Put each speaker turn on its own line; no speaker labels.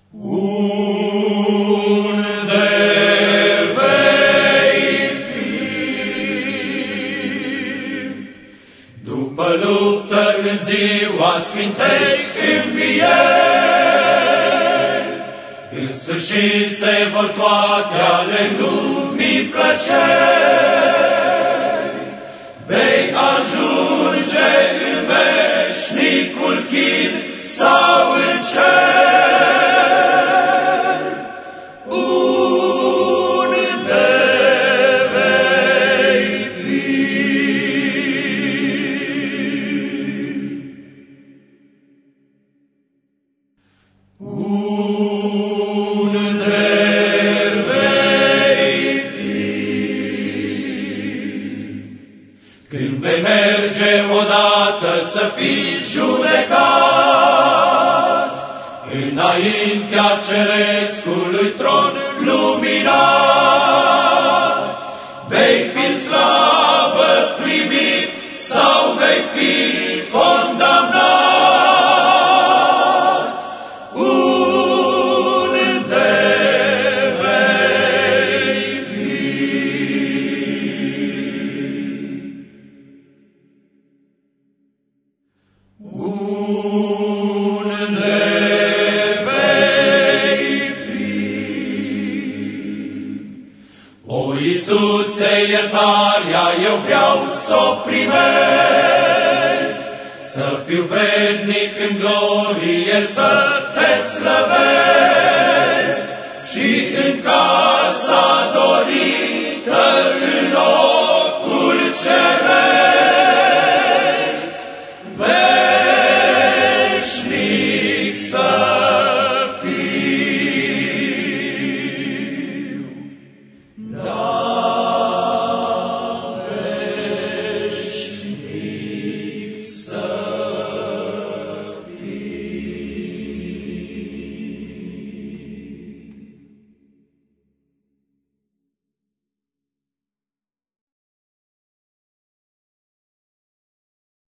Unde vei fi? După luptă în ziua Sfintei Învieri, în sfârșit se vor toate ale lumii plăceri, vei ajunge în veșnicul chin sau în cer. Unde vei fi? Unde vei fi? Când vei merge odată să fii judecat, înaintea cerescului tron luminat, vei fi în slavă primit sau vei fi condamnat? Unde vei fi? Unde vei fi? O, Iisuse, iertarea eu vreau s-o primesc, să fiu vrednic în glorie să te slăvesc și în casa dorită în locul ceresc, veșnic să